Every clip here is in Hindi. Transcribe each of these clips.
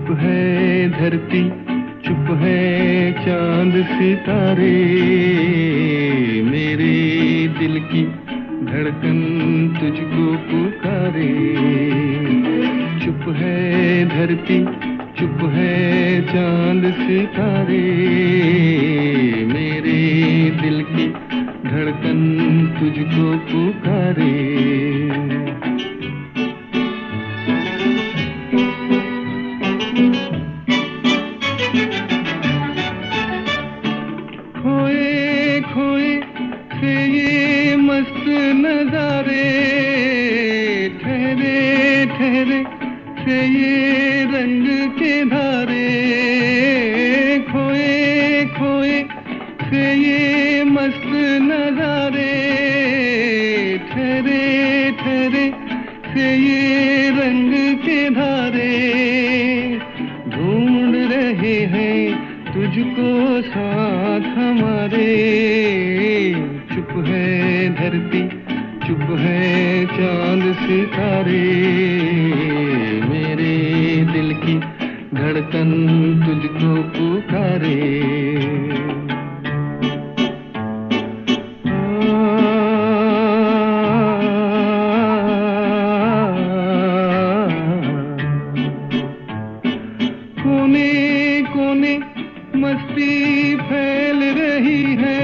है धरती, चुप है चांद सितारे, मेरे दिल की धड़कन तुझको पुकारे। चुप है धरती, चुप है चांद सितारे, मेरे दिल की धड़कन तुझको पुकारे। खोए खोए से ये मस्त नजारे, ठहरे ठहरे से ये रंग के धारे। खोए खोए से ये मस्त नजारे, ठहरे ठहरे से ये रंग के धारे। ढूंढ रहे हैं तुझको साथ हमारे। चुप है धरती, चुप है चांद सितारे, मेरे दिल की धड़कन तुझको पुकारे। कोने कोने मस्ती फैल रही है,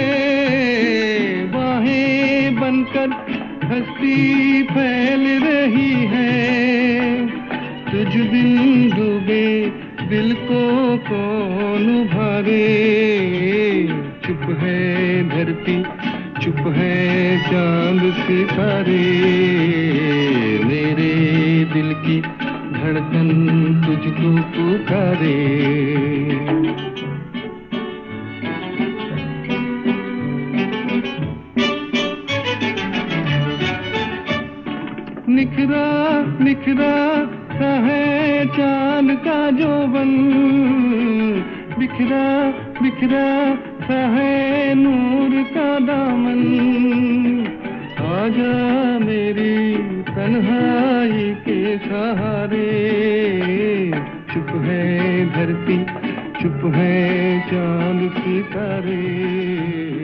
बाहें बनकर हस्ती फैल रही है। तुझ बिन डूबे दिल को कौन उभारे। चुप है धरती, चुप है चांद सितारे, मेरे दिल की धड़कन तुझको पुकारे। निखरा निखरा सा है चांद का जोबन, बिखरा बिखरा सा है नूर का दामन। आजा मेरी तन्हाई के सहारे। चुप है धरती, चुप है चांद सितारे।